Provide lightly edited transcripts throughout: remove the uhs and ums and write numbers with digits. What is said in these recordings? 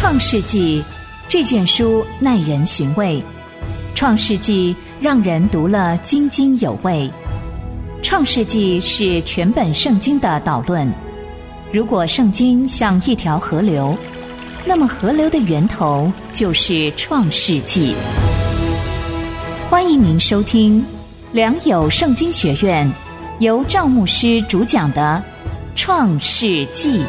创世纪这卷书耐人寻味，创世纪让人读了津津有味。创世纪是全本圣经的导论。如果圣经像一条河流，那么河流的源头就是创世纪。欢迎您收听良友圣经学院由赵牧师主讲的创世纪。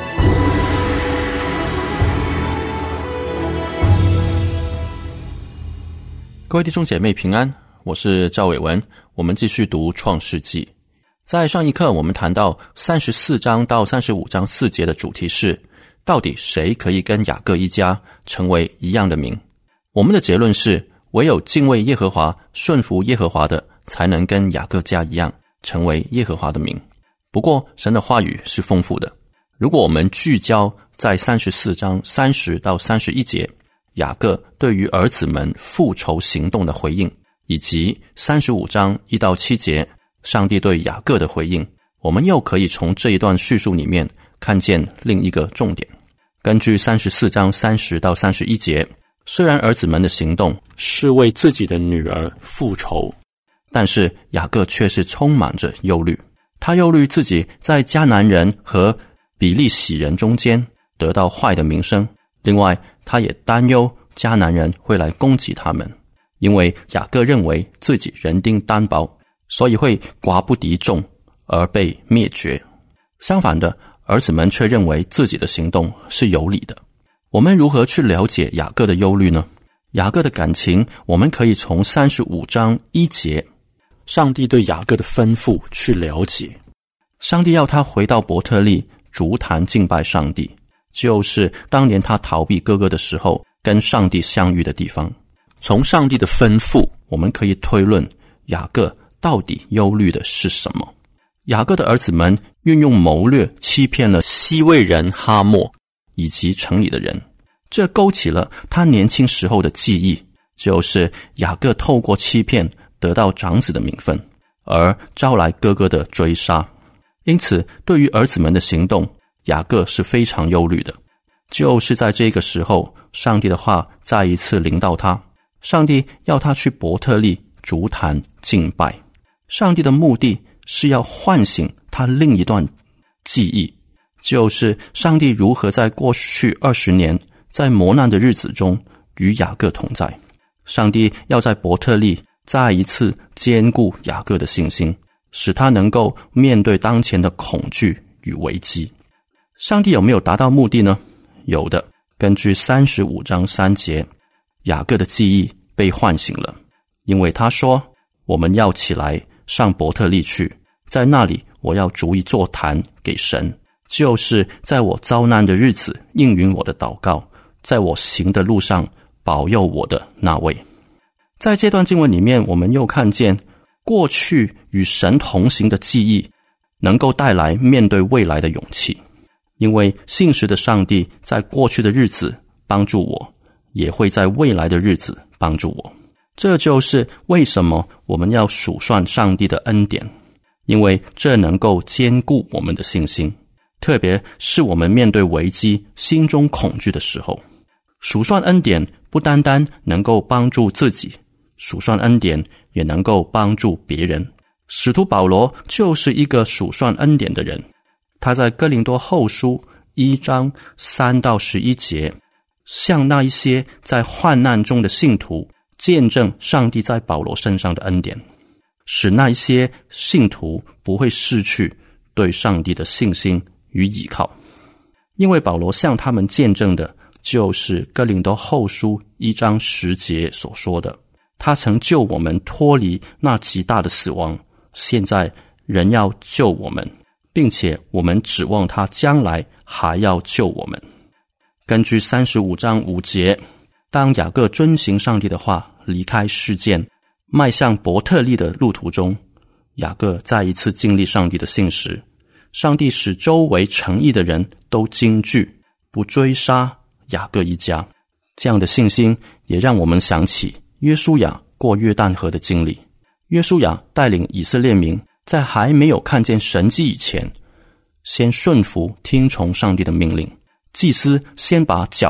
各位弟兄姐妹平安，我是赵伟文，我们继续读创世纪。在上一课我们谈到34章到35章4节的主题是，到底谁可以跟雅各一家成为一样的名？我们的结论是，唯有敬畏耶和华、顺服耶和华的，才能跟雅各家一样成为耶和华的名。不过神的话语是丰富的，如果我们聚焦在34章30到31节，雅各对于儿子们复仇行动的回应，以及35章1到7节上帝对雅各的回应，我们又可以从这一段叙述里面看见另一个重点。根据34章30到31节，虽然儿子们的行动是为自己的女儿复仇，但是雅各却是充满着忧虑。他忧虑自己在迦南人和比利洗人中间得到坏的名声，另外他也担忧迦南人会来攻击他们，因为雅各认为自己人丁单薄，所以会寡不敌众而被灭绝。相反的，儿子们却认为自己的行动是有理的。我们如何去了解雅各的忧虑呢？雅各的感情，我们可以从35章1节上帝对雅各的吩咐去了解。上帝要他回到伯特利筑坛敬拜上帝，就是当年他逃避哥哥的时候跟上帝相遇的地方。从上帝的吩咐，我们可以推论雅各到底忧虑的是什么。雅各的儿子们运用谋略欺骗了西魏人哈莫以及城里的人，这勾起了他年轻时候的记忆，就是雅各透过欺骗得到长子的名分，而招来哥哥的追杀。因此对于儿子们的行动，雅各是非常忧虑的。就是在这个时候，上帝的话再一次临到他，上帝要他去伯特利筑坛敬拜。上帝的目的是要唤醒他另一段记忆，就是上帝如何在过去20年在磨难的日子中与雅各同在。上帝要在伯特利再一次坚固雅各的信心，使他能够面对当前的恐惧与危机。上帝有没有达到目的呢？有的。根据35章3节，雅各的记忆被唤醒了，因为他说，我们要起来上伯特利去，在那里我要筑一座坛给神，就是在我遭难的日子应允我的祷告，在我行的路上保佑我的那位。在这段经文里面，我们又看见过去与神同行的记忆能够带来面对未来的勇气，因为信实的上帝在过去的日子帮助我，也会在未来的日子帮助我。这就是为什么我们要数算上帝的恩典，因为这能够坚固我们的信心，特别是我们面对危机心中恐惧的时候。数算恩典不单单能够帮助自己，数算恩典也能够帮助别人。使徒保罗就是一个数算恩典的人，他在哥林多后书1章3到11节，向那一些在患难中的信徒见证上帝在保罗身上的恩典，使那一些信徒不会失去对上帝的信心与倚靠。因为保罗向他们见证的就是哥林多后书1章10节所说的，他曾救我们脱离那极大的死亡，现在仍要救我们，并且我们指望他将来还要救我们。根据35章5节，当雅各遵行上帝的话，离开事件，迈向伯特利的路途中，雅各再一次经历上帝的信实。上帝使周围诚意的人都惊惧，不追杀雅各一家。这样的信心也让我们想起约书亚过约旦河的经历。约书亚带领以色列民在还没有看见神迹以前，先顺服听从上帝的命令。祭司先把脚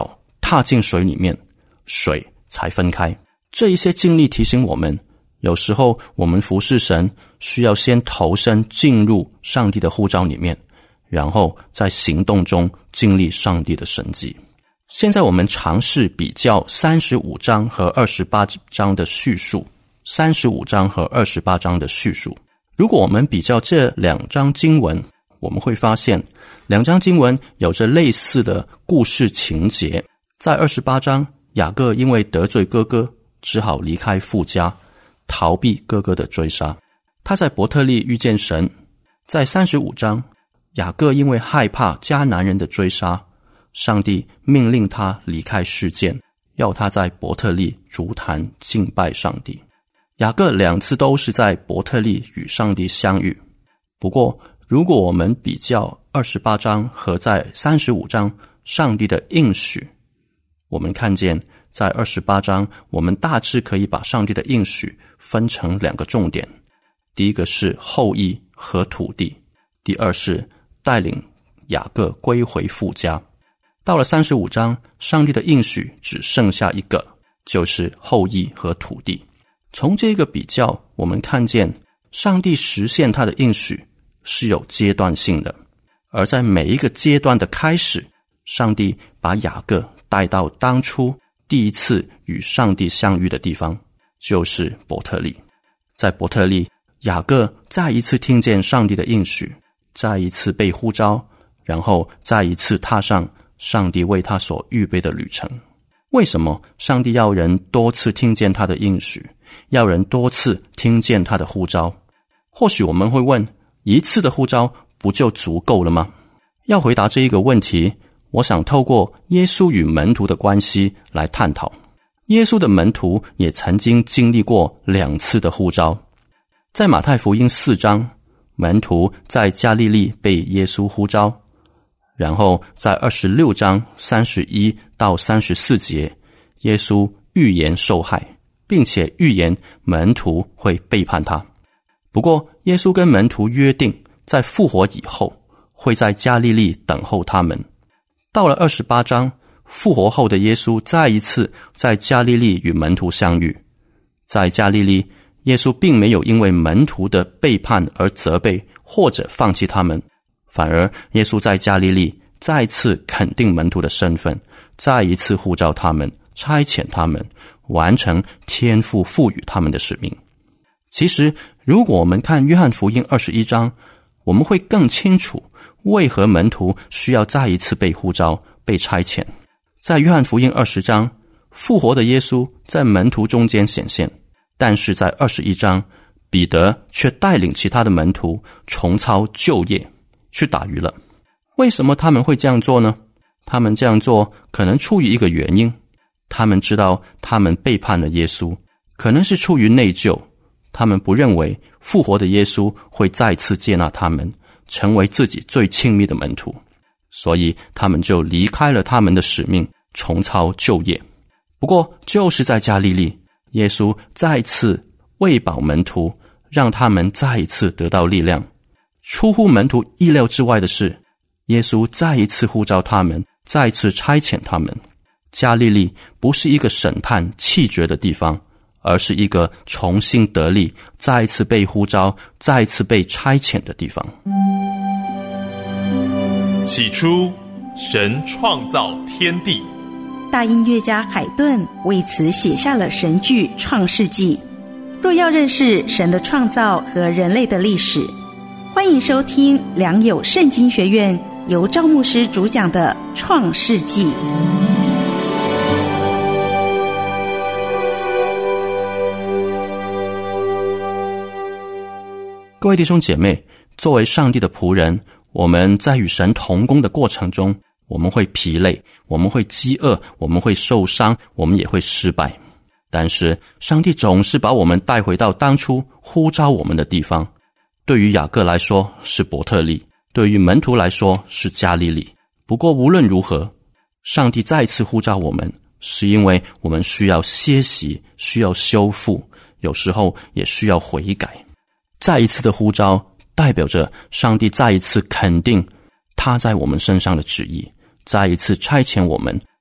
踏进水里面，水才分开。这一些经历提醒我们，有时候我们服侍神需要先投身进入上帝的呼召里面，然后在行动中经历上帝的神迹。现在我们尝试比较35章和28章的叙述。35章和28章的叙述，如果我们比较这2章经文，我们会发现2章经文有着类似的故事情节。在28章，雅各因为得罪哥哥，只好离开父家，逃避哥哥的追杀。他在伯特利遇见神。在35章，雅各因为害怕迦南人的追杀，上帝命令他离开世界，要他在伯特利筑坛敬拜上帝。雅各2次都是在伯特利与上帝相遇。不过如果我们比较28章和在35章上帝的应许，我们看见在28章我们大致可以把上帝的应许分成2个重点。第一个是后裔和土地，第二是带领雅各归回父家。到了35章，上帝的应许只剩下一个，就是后裔和土地。从这个比较，我们看见上帝实现他的应许是有阶段性的，而在每一个阶段的开始，上帝把雅各带到当初第一次与上帝相遇的地方，就是伯特利。在伯特利，雅各再一次听见上帝的应许，再一次被呼召，然后再一次踏上上帝为他所预备的旅程。为什么上帝要人多次听见他的应许，要人多次听见他的呼召？或许我们会问，一次的呼召不就足够了吗？要回答这一个问题，我想透过耶稣与门徒的关系来探讨。耶稣的门徒也曾经经历过2次的呼召。在马太福音4章，门徒在加利利被耶稣呼召，然后在26章31到34节，耶稣预言受害，并且预言门徒会背叛他。不过耶稣跟门徒约定，在复活以后会在加利利等候他们。到了28章，复活后的耶稣再一次在加利利与门徒相遇。在加利利，耶稣并没有因为门徒的背叛而责备或者放弃他们，反而耶稣在加利利再次肯定门徒的身份，再一次呼召他们，差遣他们，完成天父赋予他们的使命。其实如果我们看约翰福音21章，我们会更清楚为何门徒需要再一次被呼召，被差遣。在约翰福音20章，复活的耶稣在门徒中间显现，但是在21章，彼得却带领其他的门徒重操旧业，去打鱼了。为什么他们会这样做呢？他们这样做可能出于一个原因，他们知道他们背叛了耶稣，可能是出于内疚，他们不认为复活的耶稣会再次接纳他们，成为自己最亲密的门徒，所以他们就离开了他们的使命，重操旧业。不过就是在加利利，耶稣再次喂饱门徒，让他们再一次得到力量。出乎门徒意料之外的是，耶稣再一次呼召他们，再一次差遣他们。加利利不是一个审判弃绝的地方，而是一个重新得力，再一次被呼召，再一次被差遣的地方。 起初，神创造天地。 大音乐家海顿为此写下了神剧《创世纪》。若要认识神的创造和人类的历史，欢迎收听良友圣经学院由赵牧师主讲的《创世纪》。 各位弟兄姐妹，作为上帝的仆人，我们在与神同工的过程中，我们会疲累，我们会饥饿，我们会受伤，我们也会失败。但是上帝总是把我们带回到当初呼召我们的地方。对于雅各来说是伯特利，对于门徒来说是加利利。不过无论如何，上帝再次呼召我们，是因为我们需要歇息，需要修复，有时候也需要悔改。再一次的呼召代表着上帝再一次肯定他在我们身上的旨意，再一次差遣我们，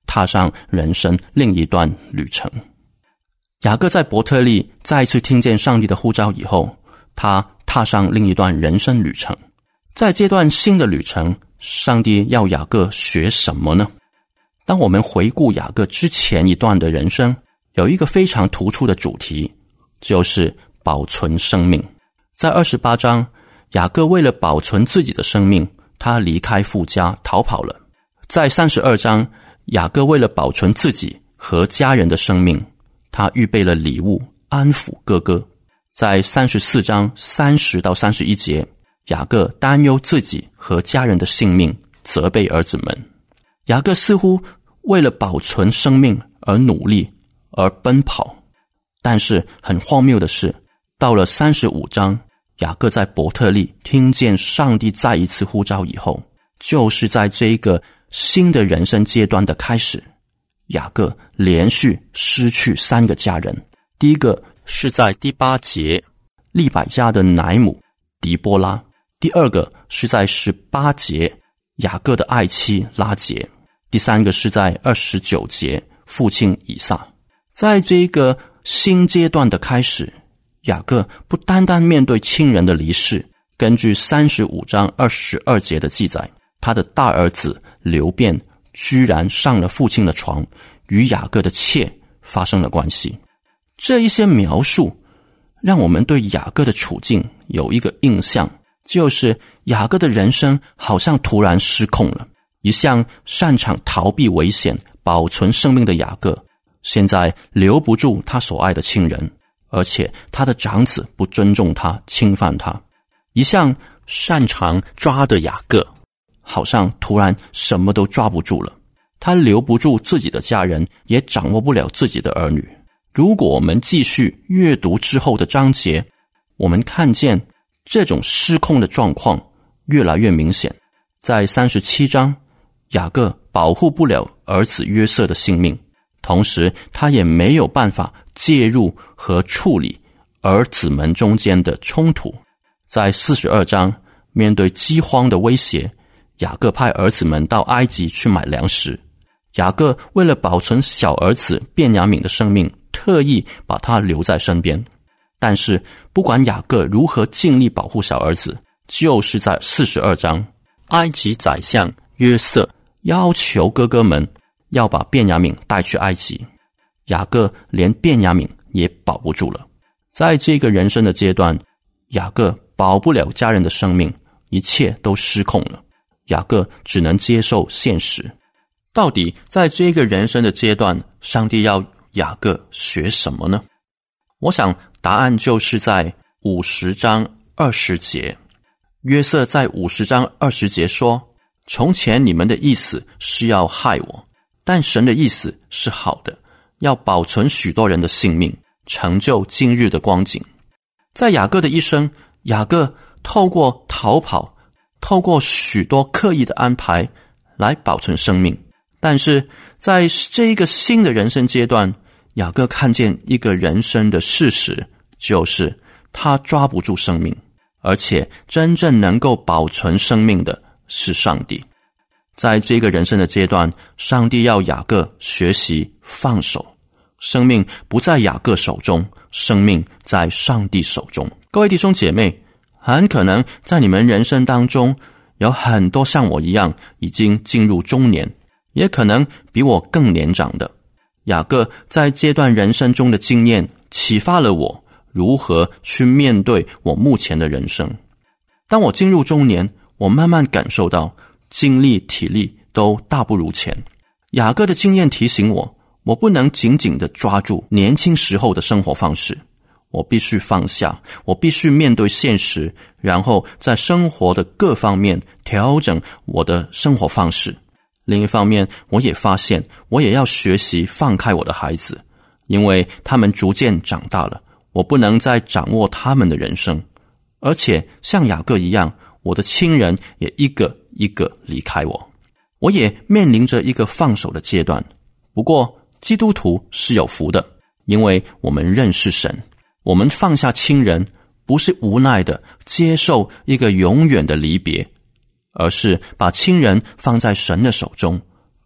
踏上人生另一段旅程。雅各在伯特利再一次听见上帝的呼召以后，他踏上另一段人生旅程。在这段新的旅程，上帝要雅各学什么呢？当我们回顾雅各之前一段的人生，有一个非常突出的主题，就是保存生命。在28章，雅各为了保存自己的生命，他离开父家逃跑了。在32章，雅各为了保存自己和家人的生命，他预备了礼物安抚哥哥。在34章30到31节，雅各担忧自己和家人的性命，责备儿子们。雅各似乎为了保存生命而努力而奔跑，但是很荒谬的是，到了35章，雅各在伯特利听见上帝再一次呼召以后，就是在这一个新的人生阶段的开始，雅各连续失去3个家人。第一个是在第8节，利百加的奶母狄波拉；第二个是在18节，雅各的爱妻拉结；第三个是在29节，父亲以撒。在这个新阶段的开始，雅各不单单面对亲人的离世，根据35章22节的记载，他的大儿子流便居然上了父亲的床，与雅各的妾发生了关系。这一些描述让我们对雅各的处境有一个印象，就是雅各的人生好像突然失控了。一向擅长逃避危险、保存生命的雅各，现在留不住他所爱的亲人，而且他的长子不尊重他、侵犯他。一向擅长抓的雅各，好像突然什么都抓不住了。他留不住自己的家人，也掌握不了自己的儿女。如果我们继续阅读之后的章节，我们看见这种失控的状况越来越明显。在37章，雅各保护不了儿子约瑟的性命，同时他也没有办法介入和处理儿子们中间的冲突。在42章，面对饥荒的威胁，雅各派儿子们到埃及去买粮食。雅各为了保存小儿子便雅悯的生命，特意把他留在身边。但是不管雅各如何尽力保护小儿子，就是在42章，埃及宰相约瑟要求哥哥们要把便雅悯带去埃及，雅各连便雅悯也保不住了。在这个人生的阶段，雅各保不了家人的生命，一切都失控了。雅各只能接受现实。到底在这个人生的阶段，上帝要雅各学什么呢？我想答案就是在50章20节。约瑟在50章20节说，从前你们的意思是要害我，但神的意思是好的，要保存许多人的性命，成就今日的光景。在雅各的一生，雅各透过逃跑，透过许多刻意的安排来保存生命。但是在这一个新的人生阶段，雅各看见一个人生的事实，就是他抓不住生命，而且真正能够保存生命的是上帝。在这个人生的阶段，上帝要雅各学习放手，生命不在雅各手中，生命在上帝手中。各位弟兄姐妹，很可能在你们人生当中有很多像我一样已经进入中年，也可能比我更年长的。雅各在这段人生中的经验启发了我如何去面对我目前的人生。当我进入中年，我慢慢感受到精力体力都大不如前。雅各的经验提醒我，我不能紧紧地抓住年轻时候的生活方式，我必须放下，我必须面对现实，然后在生活的各方面调整我的生活方式。另一方面，我也发现我也要学习放开我的孩子，因为他们逐渐长大了，我不能再掌握他们的人生。而且像雅各一样，我的亲人也一个一个离开我，我也面临着一个放手的阶段。不过基督徒是有福的，因为我们认识神，我们放下亲人，不是无奈的接受一个永远的离别，而是把亲人放在神的手中，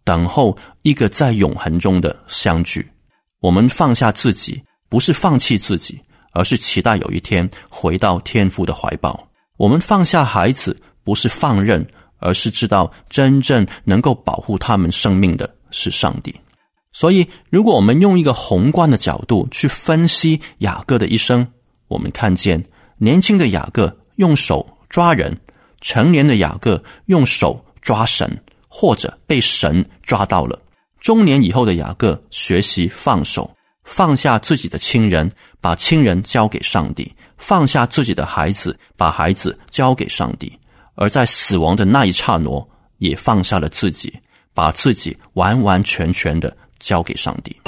等候一个在永恒中的相聚。我们放下自己，不是放弃自己，而是期待有一天回到天父的怀抱。我们放下孩子，不是放任，而是知道真正能够保护他们生命的是上帝。所以如果我们用一个宏观的角度去分析雅各的一生，我们看见年轻的雅各用手抓人，成年的雅各用手抓神，或者被神抓到了。中年以后的雅各学习放手，放下自己的亲人，把亲人交给上帝，放下自己的孩子，把孩子交给上帝。而在死亡的那一刹那，也放下了自己，把自己完完全全的交给上帝。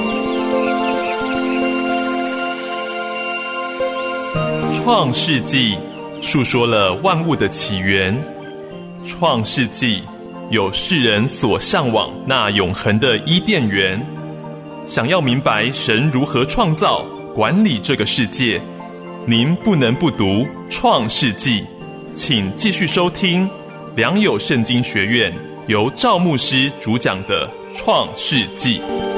创世纪述说了万物的起源，创世纪有世人所向往那永恒的伊甸园。想要明白神如何创造管理这个世界，您不能不读创世纪。请继续收听良友圣经学院由赵牧师主讲的创世纪。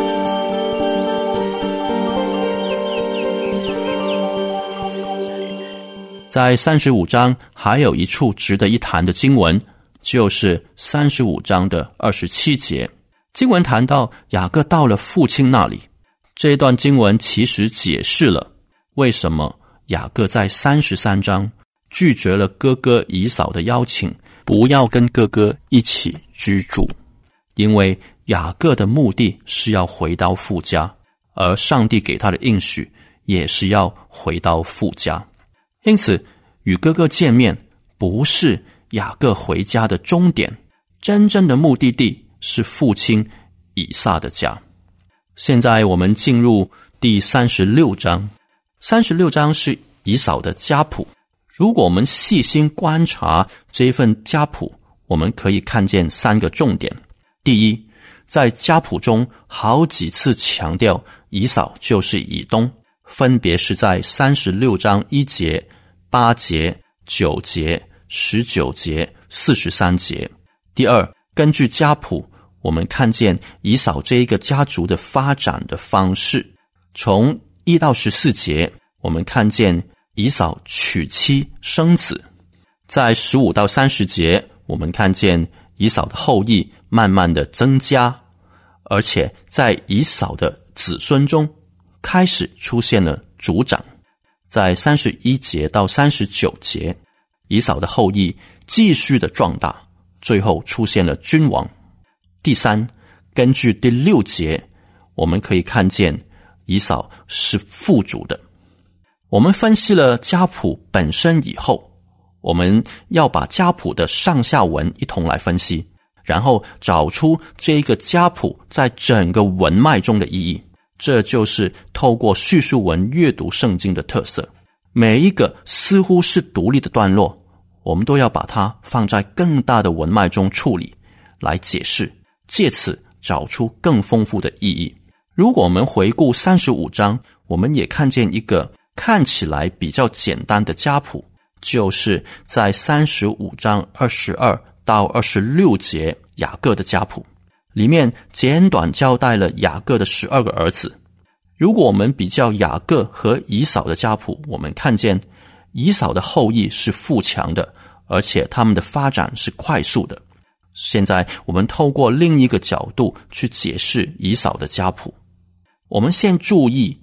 在35章还有一处值得一谈的经文，就是35章的27节。经文谈到雅各到了父亲那里，这一段经文其实解释了为什么雅各在33章拒绝了哥哥以扫的邀请，不要跟哥哥一起居住。因为雅各的目的是要回到父家，而上帝给他的应许也是要回到父家。因此与哥哥见面不是雅各回家的终点，真正的目的地是父亲以撒的家。现在我们进入第36章。36章是以扫的家谱。如果我们细心观察这份家谱，我们可以看见3个重点。第一，在家谱中好几次强调以扫就是以东，分别是在36章1节、8节、9节、19节、43节。第二，根据家谱，我们看见以扫这一个家族的发展的方式。从1到14节，我们看见以扫娶妻生子。在15到30节，我们看见以扫的后裔慢慢的增加，而且在以扫的子孙中开始出现了族长。在31节到39节，以扫的后裔继续的壮大，最后出现了君王。第三，根据第6节，我们可以看见以扫是富足的。我们分析了家谱本身以后，我们要把家谱的上下文一同来分析，然后找出这个家谱在整个文脉中的意义。这就是透过叙述文阅读圣经的特色。每一个似乎是独立的段落，我们都要把它放在更大的文脉中处理，来解释，借此找出更丰富的意义。如果我们回顾35章，我们也看见一个看起来比较简单的家谱，就是在35章22到26节雅各的家谱，里面简短交代了雅各的12个儿子。如果我们比较雅各和以扫的家谱，我们看见以扫的后裔是富强的，而且他们的发展是快速的。现在我们透过另一个角度去解释以扫的家谱。我们先注意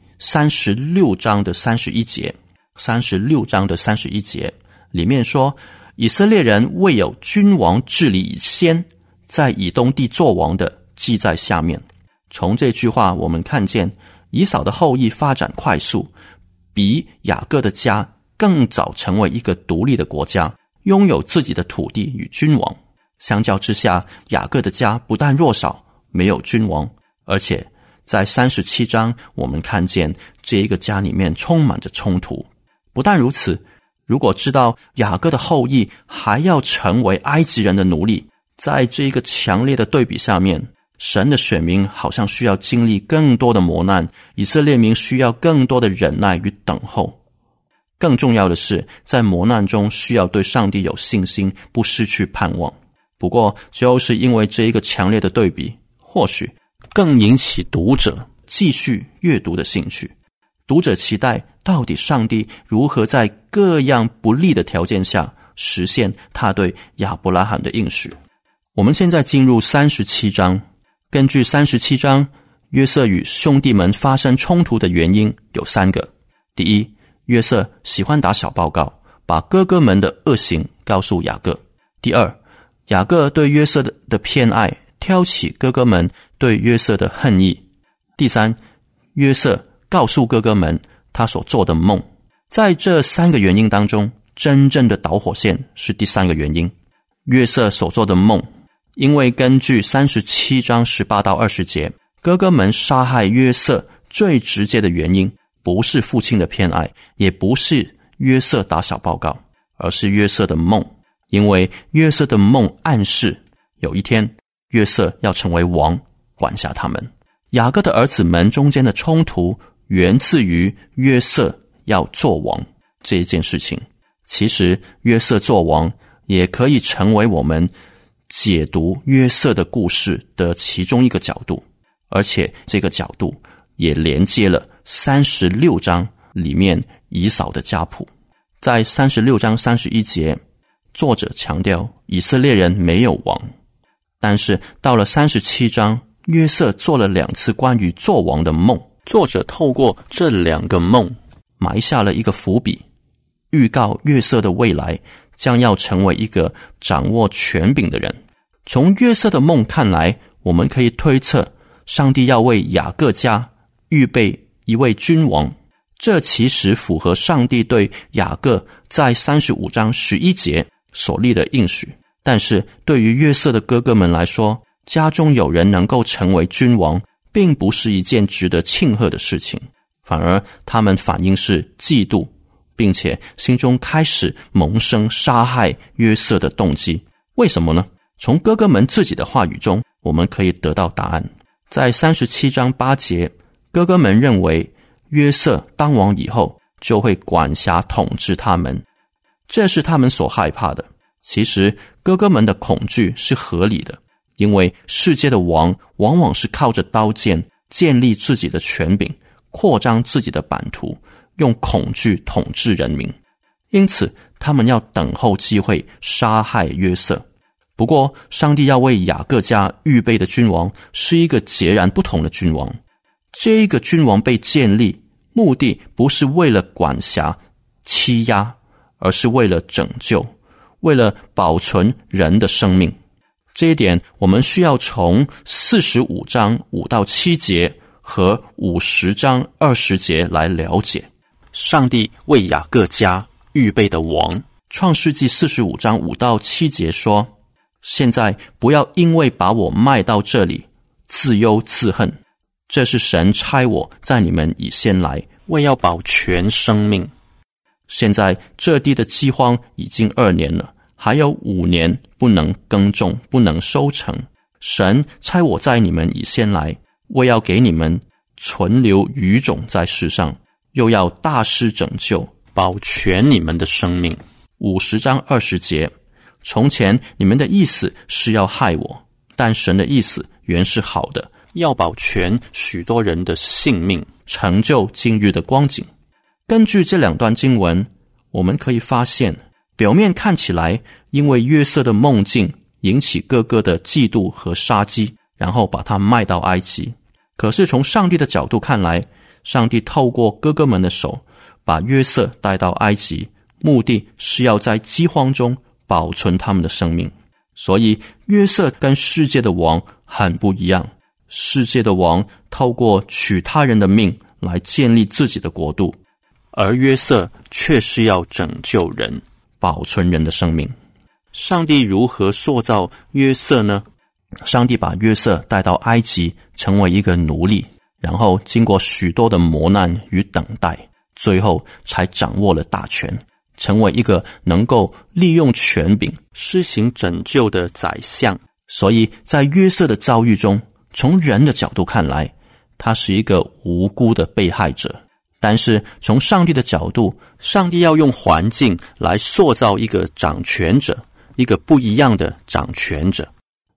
36章的31节。36章的31节里面说，以色列人未有君王治理以先，在以东地作王的记在下面。从这句话我们看见以扫的后裔发展快速，比雅各的家更早成为一个独立的国家，拥有自己的土地与君王。相较之下，雅各的家不但弱少，没有君王，而且在37章我们看见这一个家里面充满着冲突。不但如此，如果知道雅各的后裔还要成为埃及人的奴隶，在这一个强烈的对比下面，神的选民好像需要经历更多的磨难，以色列民需要更多的忍耐与等候。更重要的是，在磨难中需要对上帝有信心，不失去盼望。不过就是因为这一个强烈的对比， 或许更引起读者继续阅读的兴趣。读者期待到底上帝如何在各样不利的条件下实现他对亚伯拉罕的应许。我们现在进入37章，根据37章，约瑟与兄弟们发生冲突的原因有3个。第一，约瑟喜欢打小报告，把哥哥们的恶行告诉雅各。第二，雅各对约瑟的偏爱挑起哥哥们对约瑟的恨意。第三，约瑟告诉哥哥们他所做的梦。在这3个原因当中，真正的导火线是第3个原因，约瑟所做的梦。因为根据37章18到20节，哥哥们杀害约瑟最直接的原因不是父亲的偏爱，也不是约瑟打小报告，而是约瑟的梦。因为约瑟的梦暗示有一天约瑟要成为王，管辖他们。雅各的儿子们中间的冲突源自于约瑟要做王这一件事情。其实约瑟做王也可以成为我们解读约瑟的故事的其中一个角度，而且这个角度也连接了36章里面以扫的家谱。在36章31节，作者强调以色列人没有王，但是到了37章，约瑟做了2次关于做王的梦。作者透过这2个梦埋下了一个伏笔，预告约瑟的未来将要成为一个掌握权柄的人。从约瑟的梦看来，我们可以推测上帝要为雅各家预备一位君王，这其实符合上帝对雅各在35章11节所立的应许。但是对于约瑟的哥哥们来说，家中有人能够成为君王并不是一件值得庆贺的事情，反而他们反应是嫉妒，并且心中开始萌生杀害约瑟的动机。为什么呢？从哥哥们自己的话语中我们可以得到答案。在37章8节，哥哥们认为约瑟当王以后就会管辖统治他们，这是他们所害怕的。其实哥哥们的恐惧是合理的，因为世界的王往往是靠着刀剑建立自己的权柄，扩张自己的版图，用恐惧统治人民，因此他们要等候机会杀害约瑟。不过上帝要为雅各家预备的君王是一个截然不同的君王。这一个君王被建立，目的不是为了管辖欺压，而是为了拯救，为了保存人的生命。这一点我们需要从45章5到7节和50章20节来了解。上帝为雅各家预备的王，创世纪45章5到7节说，现在不要因为把我卖到这里自忧自恨，这是神差我在你们以先来，为要保全生命。现在这地的饥荒已经2年了，还有5年不能耕种，不能收成。神差我在你们以先来，为要给你们存留余种在世上，又要大施拯救，保全你们的生命。50章20节，从前你们的意思是要害我，但神的意思原是好的，要保全许多人的性命，成就今日的光景。根据这2段经文，我们可以发现，表面看起来因为约瑟的梦境引起哥哥的嫉妒和杀机，然后把他卖到埃及。可是从上帝的角度看来，上帝透过哥哥们的手把约瑟带到埃及，目的是要在饥荒中保存他们的生命。所以约瑟跟世界的王很不一样，世界的王透过取他人的命来建立自己的国度，而约瑟却是要拯救人，保存人的生命。上帝如何塑造约瑟呢？上帝把约瑟带到埃及，成为一个奴隶，然后经过许多的磨难与等待，最后才掌握了大权，成为一个能够利用权柄施行拯救的宰相。所以在约瑟的遭遇中，从人的角度看来，他是一个无辜的被害者，但是从上帝的角度，上帝要用环境来塑造一个掌权者，一个不一样的掌权者。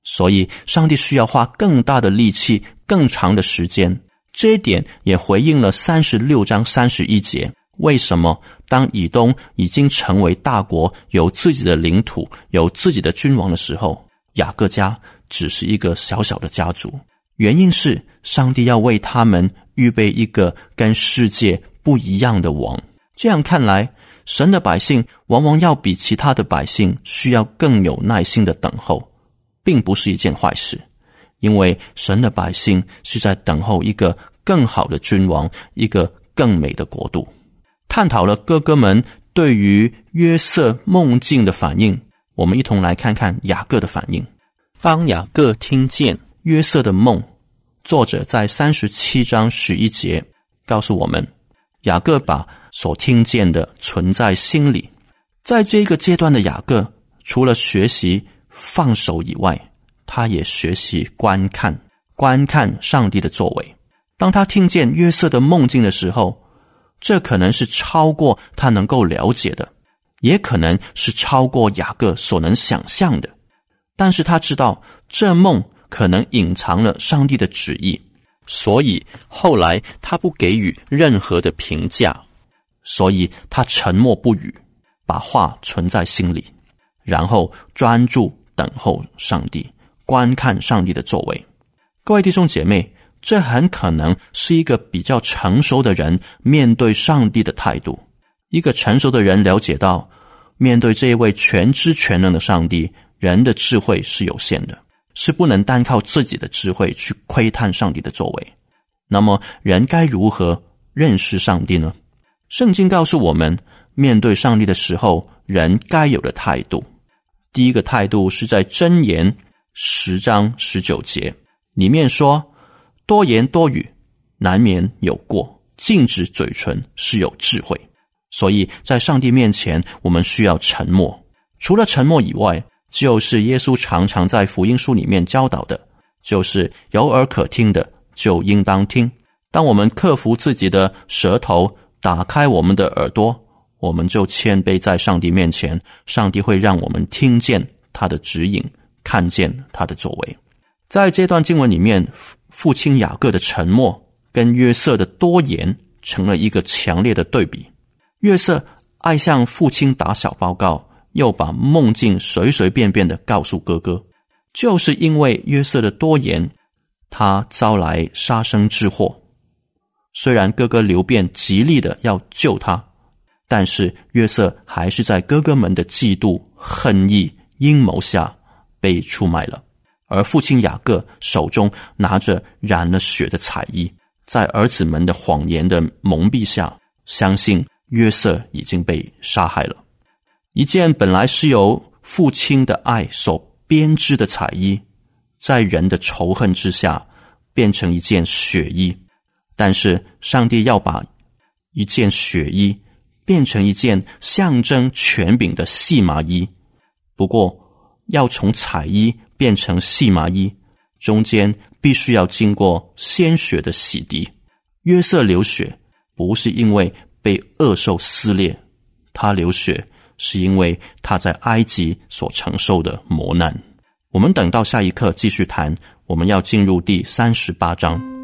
所以上帝需要花更大的力气，更长的时间。这一点也回应了36章31节，为什么当以东已经成为大国，有自己的领土，有自己的君王的时候，雅各家只是一个小小的家族？原因是上帝要为他们预备一个跟世界不一样的王。这样看来，神的百姓往往要比其他的百姓需要更有耐心的等候，并不是一件坏事，因为神的百姓是在等候一个更好的君王，一个更美的国度。探讨了哥哥们对于约瑟梦境的反应，我们一同来看看雅各的反应。当雅各听见约瑟的梦，作者在37章11节告诉我们，雅各把所听见的存在心里。在这个阶段的雅各，除了学习放手以外，他也学习观看上帝的作为。当他听见约瑟的梦境的时候，这可能是超过他能够了解的，也可能是超过雅各所能想象的。但是他知道这梦可能隐藏了上帝的旨意，所以后来他不给予任何的评价，所以他沉默不语，把话存在心里，然后专注等候上帝，观看上帝的作为。各位弟兄姐妹，这很可能是一个比较成熟的人面对上帝的态度。一个成熟的人了解到，面对这一位全知全能的上帝，人的智慧是有限的，是不能单靠自己的智慧去窥探上帝的作为。那么人该如何认识上帝呢？圣经告诉我们，面对上帝的时候，人该有的态度。第一个态度是在箴言10章19节里面说，多言多语难免有过，禁止嘴唇是有智慧。所以在上帝面前，我们需要沉默。除了沉默以外，就是耶稣常常在福音书里面教导的，就是有耳可听的就应当听。当我们克服自己的舌头，打开我们的耳朵，我们就谦卑在上帝面前，上帝会让我们听见他的指引，看见他的作为。在这段经文里面，父亲雅各的沉默跟约瑟的多言成了一个强烈的对比。约瑟爱向父亲打小报告，又把梦境随随便便地告诉哥哥，就是因为约瑟的多言，他招来杀身之祸。虽然哥哥流便极力的要救他，但是约瑟还是在哥哥们的嫉妒、恨意、阴谋下被出卖了。而父亲雅各手中拿着染了血的彩衣，在儿子们的谎言的蒙蔽下，相信约瑟已经被杀害了。一件本来是由父亲的爱所编织的彩衣，在人的仇恨之下变成一件血衣。但是上帝要把一件血衣变成一件象征权柄的细麻衣。不过要从彩衣变成细麻衣，中间必须要经过鲜血的洗涤。约瑟流血不是因为被恶兽撕裂，他流血是因为他在埃及所承受的磨难。我们等到下一课继续谈，我们要进入第38章。